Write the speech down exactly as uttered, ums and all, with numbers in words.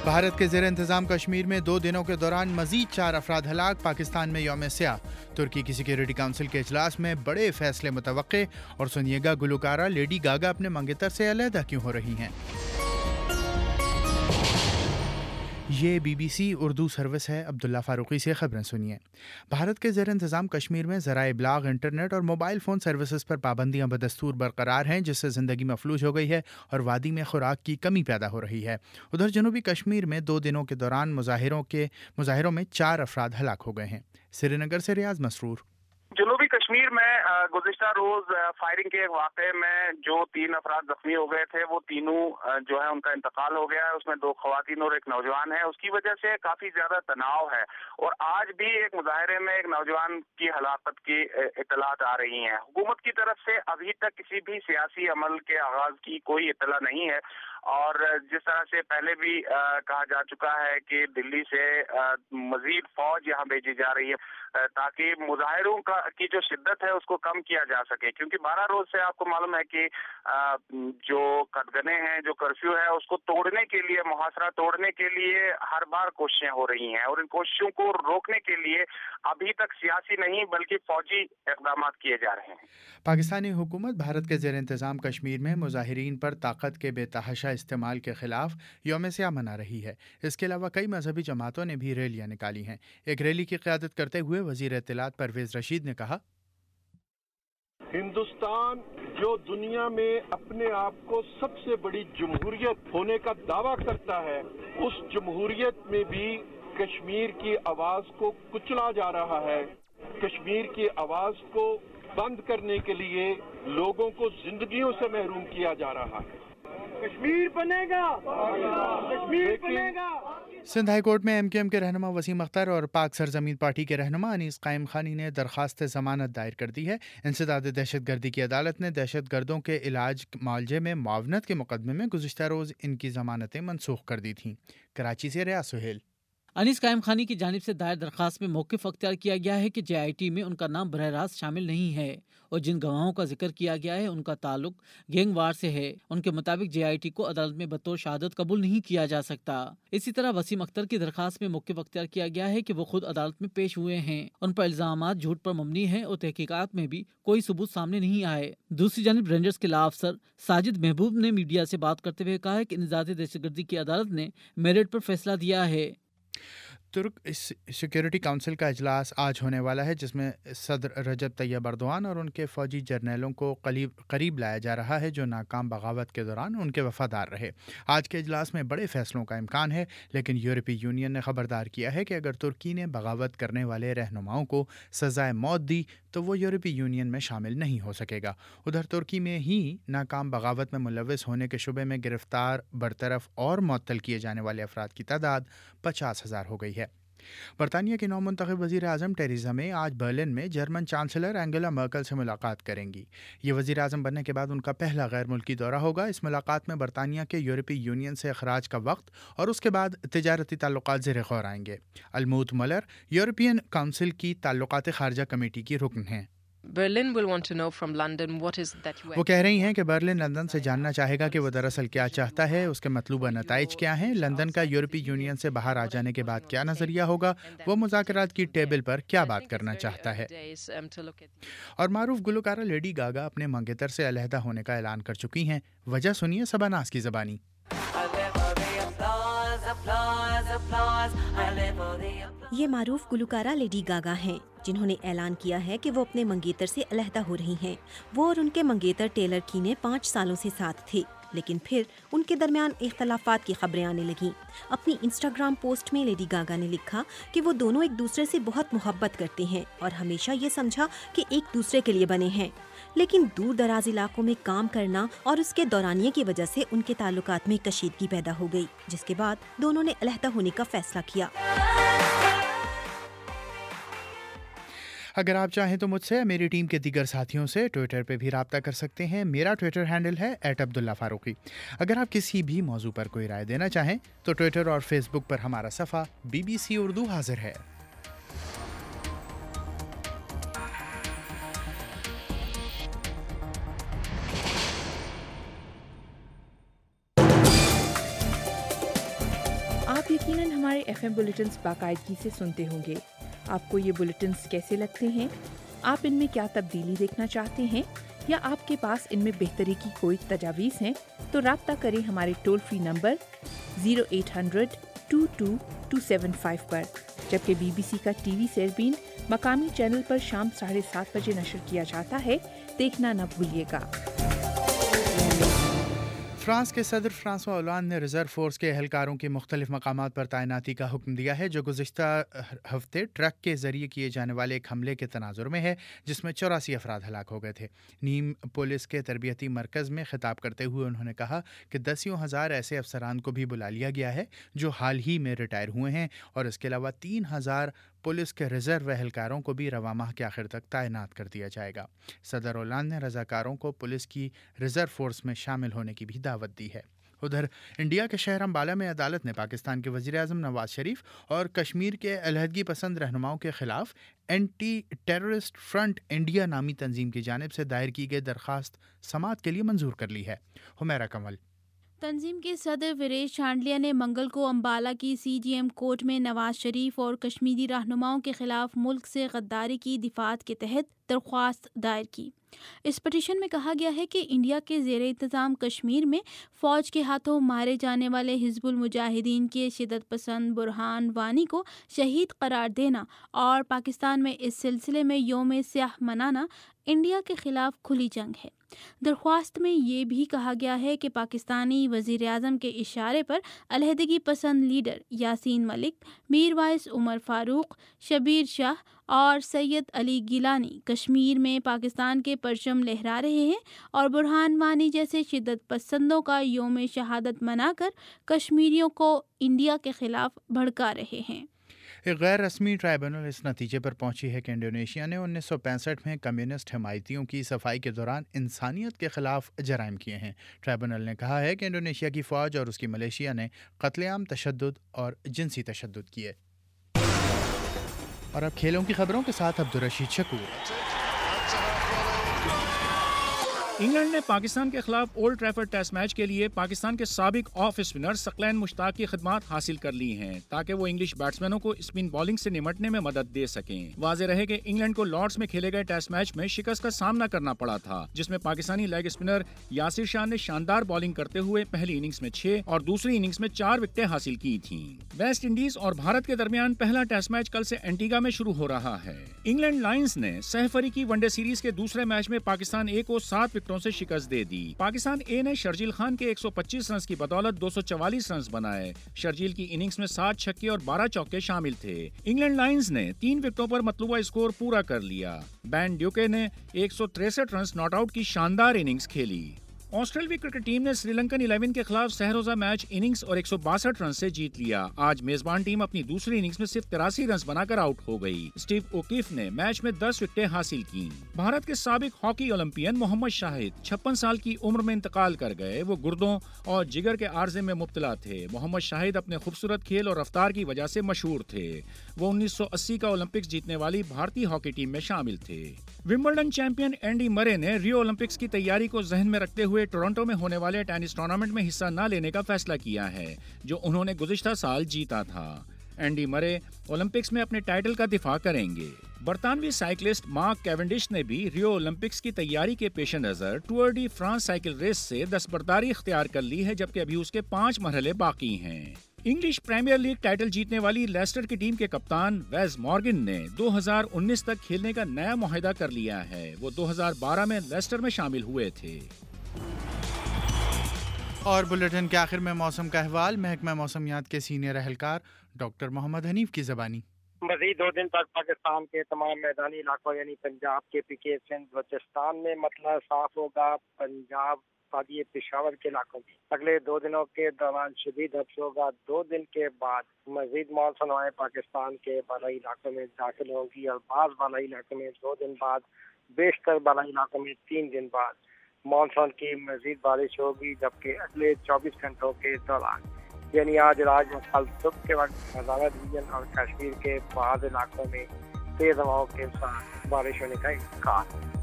भारत के ज़ेर इंतज़ाम कश्मीर में दो दिनों के दौरान मज़ीद चार अफराद हलाक। पाकिस्तान में यौम स्याह। तुर्की की सिक्योरिटी काउंसिल के इजलास में बड़े फैसले मुतवक्के। और सुनिएगा गुलकारा लेडी गागा अपने मंगेतर से अलहदा क्यों हो रही हैं। ये बीबीसी उर्दू सर्विस है। अब्दुल्ला फारूकी से खबरें सुनिए। भारत के ज़ेर इंतज़ाम कश्मीर में ज़राए इब्लाग, इंटरनेट और मोबाइल फ़ोन सर्विसेज पर पाबंदियां बदस्तूर बरकरार हैं, जिससे ज़िंदगी मफलूज हो गई है और वादी में खुराक की कमी पैदा हो रही है। उधर जनूबी कश्मीर में दो दिनों के दौरान मुजाहिरों के मुजाहिरों में चार अफराद हलाक हो गए हैं। श्रीनगर से रियाज मसरूर। जनूबी कश्मीर में गुज़िश्ता रोज फायरिंग के एक वाक़े में जो तीन अफराद जख्मी हो गए थे, वो तीनों जो है उनका इंतकाल हो गया है। उसमें दो खवातीन और एक नौजवान है। उसकी वजह से काफी ज्यादा तनाव है। और आज भी एक मुजाहरे में एक नौजवान की हलाकत की इतलात आ रही हैं। हुकूमत की तरफ से अभी तक किसी भी सियासी अमल के आगाज की कोई इतला नहीं है। और जिस तरह से पहले भी आ, कहा जा चुका है कि दिल्ली से मजीद फौज यहाँ भेजी जा रही है ताकि मुजाहिरों का की जो शिद्दत है उसको कम किया जा सके, क्योंकि बारह रोज से आपको मालूम है कि आ, जो कदगने हैं, जो कर्फ्यू है, उसको तोड़ने के लिए, मुहासरा तोड़ने के लिए हर बार कोशिशें हो रही हैं। और इन कोशिशों को रोकने के लिए अभी तक सियासी नहीं बल्कि फौजी इक़दाम किए जा रहे हैं। पाकिस्तानी हुकूमत भारत के ज़ेर इंतज़ाम कश्मीर में मुजाहिरीन पर ताकत के बेतहाशा इस्तेमाल के खिलाफ यौम स्याह मना रही है। इसके अलावा कई मजहबी जमातों ने भी रैलियां निकाली हैं। एक रैली की क़यादत करते हुए वज़ीर इत्तलात परवेज़ रशीद ने कहा, हिंदुस्तान जो दुनिया में अपने आप को सबसे बड़ी जमहूरियत होने का दावा करता है, उस जमहूरियत में भी कश्मीर की आवाज को कुचला जा रहा है। कश्मीर की आवाज को बंद करने के लिए लोगों को जिंदगियों से महरूम किया जा रहा है। कश्मीर बनेगा, कश्मीर बनेगा। सिंध हाई कोर्ट में एम क्यू एम के रहनुमा वसीम अख्तर और पाक सरजमीन पार्टी के रहनुमा अनीस कायम खानी ने दरख्वास्त जमानत दायर कर दी है। इंसदाद दहशत गर्दी की अदालत ने दहशत गर्दों के इलाज मुआवजे में मुआवनत के मुकदमे में गुज़िश्ता रोज़ इनकी जमानतें मनसूख कर दी थीं। कराची से रियाज सुहेल। अनीस कायम खानी की जानिब से दायर दरख्वास्त में मौक़िफ़ अख्तियार किया गया है कि जे आई टी में उनका नाम बरह रास्त शामिल नहीं है और जिन गवाहों का जिक्र किया गया है उनका ताल्लुक गैंगवार से है। उनके मुताबिक जे आई टी को अदालत में बतौर शहादत कबूल नहीं किया जा सकता। इसी तरह वसीम अख्तर की दरख्वास्त में मौक़िफ़ अख्तियार किया गया है कि वो खुद अदालत में पेश हुए हैं। उन पर इल्ज़ामात झूठ पर मबनी है और तहकीकात में भी कोई सबूत सामने नहीं आए। दूसरी जानिब रेंजर्स के ला अफसर साजिद महबूब ने मीडिया से बात करते हुए कहा है कि इंसदाद दहशतगर्दी की अदालत ने मेरिट पर फैसला दिया है। तुर्क सिक्योरिटी काउंसिल का इजलास आज होने वाला है, जिसमें सदर रजब तैयब अर्दोआन और उनके फ़ौजी जर्नैलों को करीब करीब लाया जा रहा है, जो नाकाम बगावत के दौरान उनके वफादार रहे। आज के इजलास में बड़े फैसलों का इम्कान है, लेकिन यूरोपीय यूनियन ने खबरदार किया है कि अगर तुर्की ने बगावत करने वाले रहनुमाओं को सज़ाए मौत दी तो वो यूरोपीय यूनियन में शामिल नहीं हो सकेगा। उधर तुर्की में ही नाकाम बगावत में मुलव्वस होने के शुबे में गिरफ्तार, बरतरफ और मुअत्तल किए जाने वाले अफराद की तादाद पचास हज़ार हो गई है। बरतानिया की नौमुंतखब वज़ीर आज़म टेरेसा मे आज बर्लिन में जर्मन चांसलर एंगेला मर्केल से मुलाकात करेंगी। ये वज़ीर आज़म बनने के बाद उनका पहला गैर मुल्की दौरा होगा। इस मुलाकात में बरतानिया के यूरोपीय यूनियन से अखराज का वक्त और उसके बाद तिजारती ताल्लुकात ज़ेर गौर आएंगे। अलमूत मलर यूरोपियन काउंसिल की ताल्लुकात खारजा कमेटी की रुकन हैं। Berlin will want to know from London what is that you वो कह रही हैं कि बर्लिन लंदन से जानना चाहेगा कि वो दरअसल क्या चाहता है, उसके मतलूबा नताइज क्या हैं, लंदन का यूरोपीय यूनियन से बाहर आ जाने के बाद क्या नज़रिया होगा, वो मुज़ाकरात की टेबल पर क्या बात करना चाहता है। और मारूफ गुलकारा लेडी गागा अपने मंगेतर से अलहदा होने का ऐलान कर चुकी हैं। वजह सुनिए सबनास की ज़बानी। ये मारूफ गुलकारा लेडी गागा हैं, जिन्होंने ऐलान किया है कि वो अपने मंगेतर से अलहदा हो रही हैं। वो और उनके मंगेतर टेलर कीने पाँच सालों से साथ थे, लेकिन फिर उनके दरमियान इख्तलाफात की खबरें आने लगीं। अपनी इंस्टाग्राम पोस्ट में लेडी गागा ने लिखा कि वो दोनों एक दूसरे से बहुत मोहब्बत करते हैं और हमेशा ये समझा कि एक दूसरे के लिए बने हैं, लेकिन दूर दराज इलाकों में काम करना और उसके दौरानिये की वजह से उनके ताल्लुकात में कशीदगी पैदा हो गई, जिसके बाद दोनों ने अलहदा होने का फैसला किया। अगर आप चाहें तो मुझसे या मेरी टीम के दीगर साथियों से ट्विटर पे भी राब्ता कर सकते हैं। मेरा ट्विटर हैंडल है एट अब्दुल्ला फारूकी। अगर आप किसी भी मौजू पर कोई राय देना चाहें तो ट्विटर और फेसबुक पर हमारा सफ़ा बीबीसी उर्दू हाजिर है। آپ یقیناً ہمارے ایف ایم بلیٹنز باقاعدگی سے سنتے ہوں گے. آپ کو یہ بلیٹنز کیسے لگتے ہیں؟ آپ ان میں کیا تبدیلی دیکھنا چاہتے ہیں یا آپ کے پاس ان میں بہتری کی کوئی تجاویز ہیں تو رابطہ کریں ہمارے toll free number zero eight hundred two two two seven five پر. جبکہ بی بی سی کا ٹی وی سیربین مقامی چینل پر شام ساڑھے سات بجے نشر کیا جاتا ہے. دیکھنا نہ بھولیے گا. فرانس کے صدر فرانسوا اولان نے ریزرو فورس کے اہلکاروں کی مختلف مقامات پر تعیناتی کا حکم دیا ہے جو گزشتہ ہفتے ٹرک کے ذریعے کیے جانے والے ایک حملے کے تناظر میں ہے جس میں چوراسی افراد ہلاک ہو گئے تھے. نیم پولیس کے تربیتی مرکز میں خطاب کرتے ہوئے انہوں نے کہا کہ دسیوں ہزار ایسے افسران کو بھی بلا لیا گیا ہے جو حال ہی میں ریٹائر ہوئے ہیں اور اس کے علاوہ تین ہزار پولیس کے ریزرو اہلکاروں کو بھی رواں ماہ کے آخر تک تعینات کر دیا جائے گا. صدر اولان نے رضاکاروں کو پولیس کی ریزرو فورس میں شامل ہونے کی بھی دعوت دی ہے. ادھر انڈیا کے شہر امبالہ میں عدالت نے پاکستان کے وزیر اعظم نواز شریف اور کشمیر کے علیحدگی پسند رہنماؤں کے خلاف اینٹی ٹیررسٹ فرنٹ انڈیا نامی تنظیم کی جانب سے دائر کی گئی درخواست سماعت کے لیے منظور کر لی ہے. حمیرہ کمل. تنظیم کے صدر وریش چانڈلیا نے منگل کو امبالہ کی سی جی ایم کورٹ میں نواز شریف اور کشمیری رہنماؤں کے خلاف ملک سے غداری کی دفاعت کے تحت درخواست دائر کی. اس پٹیشن میں کہا گیا ہے کہ انڈیا کے زیر انتظام کشمیر میں فوج کے ہاتھوں مارے جانے والے حزب المجاہدین کے شدت پسند برہان وانی کو شہید قرار دینا اور پاکستان میں اس سلسلے میں یوم سیاہ منانا انڈیا کے خلاف کھلی جنگ ہے. درخواست میں یہ بھی کہا گیا ہے کہ پاکستانی وزیر اعظم کے اشارے پر علیحدگی پسند لیڈر یاسین ملک، میر وائس عمر فاروق، شبیر شاہ اور سید علی گیلانی کشمیر میں پاکستان کے پرچم لہرا رہے ہیں اور برہان وانی جیسے شدت پسندوں کا یوم شہادت منا کر کشمیریوں کو انڈیا کے خلاف بھڑکا رہے ہیں. ایک غیر رسمی ٹرائبونل اس نتیجے پر پہنچی ہے کہ انڈونیشیا نے انیس سو پینسٹھ میں کمیونسٹ حمایتیوں کی صفائی کے دوران انسانیت کے خلاف جرائم کیے ہیں. ٹرائبونل نے کہا ہے کہ انڈونیشیا کی فوج اور اس کی ملیشیا نے قتل عام، تشدد اور جنسی تشدد کیے. اور اب کھیلوں کی خبروں کے ساتھ عبدالرشید شکور. انگلینڈ نے پاکستان کے خلاف اولڈ ٹریفرڈ ٹیسٹ میچ کے لیے پاکستان کے سابق آف اسپنر ثقلین مشتاق کی خدمات حاصل کر لی ہیں تاکہ وہ انگلش بیٹسمینوں کو اسپن بالنگ سے نمٹنے میں مدد دے سکیں. واضح رہے کہ انگلینڈ کو لارڈز میں کھیلے گئے ٹیسٹ میچ میں شکست کا سامنا کرنا پڑا تھا جس میں پاکستانی لیگ اسپنر یاسر شاہ نے شاندار بالنگ کرتے ہوئے پہلی اننگز میں چھ اور دوسری اننگز میں چار وکٹیں حاصل کی تھیں. ویسٹ انڈیز اور بھارت کے درمیان پہلا ٹیسٹ میچ کل سے اینٹیگا میں شروع ہو رہا ہے. انگلینڈ لائنز نے سہ فریقی ون ڈے سیریز کے دوسرے میچ میں پاکستان اے کو سات وکٹوں سے شکست دے دی. پاکستان اے نے شرجیل خان کے ایک سو پچیس رنز کی بدولت دو سو چوالیس رنز بنائے. شرجیل کی اننگز میں سات چھکے اور بارہ چوکے شامل تھے. انگلینڈ لائنز نے تین وکٹوں پر مطلوبہ اسکور پورا کر لیا. بین ڈیوکے نے ایک سو تریسٹھ رنز ناٹ آؤٹ کی شاندار اننگز کھیلی. آسٹریلوی کرکٹ ٹیم نے سری لنکن الیون کے خلاف سہ روزہ میچ اننگز اور ایک سو باسٹھ رن سے جیت لیا. آج میزبان ٹیم اپنی دوسری اننگز میں صرف تراسی رنز بنا کر آؤٹ ہو گئی. اسٹیو اوکیف نے میچ میں دس وکٹیں حاصل کی. بھارت کے سابق ہاکی اولمپئن محمد شاہد چھپن سال کی عمر میں انتقال کر گئے. وہ گردوں اور جگر کے عارضے میں مبتلا تھے. محمد شاہد اپنے خوبصورت کھیل اور رفتار کی وجہ سے مشہور تھے. وہ انیس سو اسی کا اولمپکس جیتنے والی بھارتی ہاکی ٹیم میں شامل تھے. ومبلڈن چیمپئن اینڈی مرے نے ریو اولمپکس کی تیاری کو ذہن میں رکھتے ہوئے ٹورنٹو میں ہونے والے ٹینس ٹورنامنٹ میں حصہ نہ لینے کا فیصلہ کیا ہے جو انہوں نے گزشتہ سال جیتا تھا. اینڈی مرے اولمپکس میں اپنے ٹائٹل کا دفاع کریں گے. برطانوی سائیکلسٹ مارک کیونڈش نے بھی ریو اولمپکس کی تیاری کے پیش نظر Tour de France cycle race سے دستبرداری اختیار کر لی ہے جبکہ ابھی اس کے پانچ مرحلے باقی ہیں. انگلش پریمیئر لیگ ٹائٹل جیتنے والی لیسٹر کی ٹیم کے کپتان ویز مارگن نے دو ہزار انیس تک کھیلنے کا نیا معاہدہ کر لیا ہے. وہ دو ہزار بارہ میں لیسٹر میں شامل ہوئے تھے. اور بلیٹن کے آخر میں موسم کا احوال محکمہ موسمیات کے سینئر اہلکار ڈاکٹر محمد حنیف کی زبانی. مزید دو دن تک پاکستان کے تمام میدانی علاقوں یعنی پنجاب کے پی کے سندھ بلوچستان میں مطلع صاف ہوگا. پنجاب وادی پشاور کے علاقوں میں اگلے دو دنوں کے دوران شدید حبس ہوگا. دو دن کے بعد مزید مانسون ہوائیں پاکستان کے بالائی علاقوں میں داخل ہوں گی اور بعض بالائی علاقوں میں دو دن بعد بیشتر بالائی علاقوں میں تین دن بعد مانسون کی مزید بارش ہوگی. جبکہ اگلے چوبیس گھنٹوں کے دوران یعنی آج رات اور کل صبح کے وقت ہزارہ ڈویژن اور کشمیر کے بعض علاقوں میں تیز ہواؤں کے ساتھ بارش ہونے کا امکان ہے.